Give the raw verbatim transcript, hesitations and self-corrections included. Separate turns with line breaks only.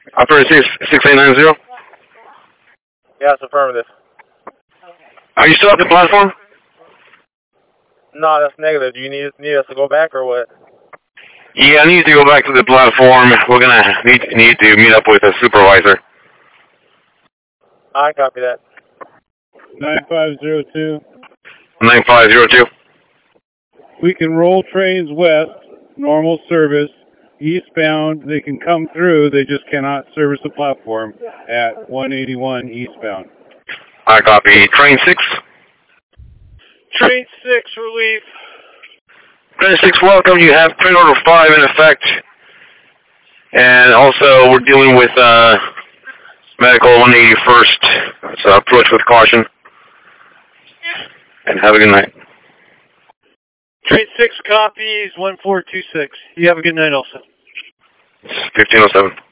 Operator six six eight nine zero.
Yes, affirmative.
Are you still at the platform?
No, that's negative. Do you need need us to go back or what?
Yeah, I need to go back to the platform. We're gonna need need to meet up with a supervisor.
I copy that.
nine five zero two.
Nine five zero two.
We can roll trains west, normal service. Eastbound, they can come through. They just cannot service the platform at one eighty-one eastbound.
I copy. Train six.
Train six, relief.
Train six, welcome. You have train order five in effect. And also, we're dealing with uh, medical one eighty-first. So approach with caution. And have a good night.
Train six copies one four two six. You have a good night also.
fifteen oh seven.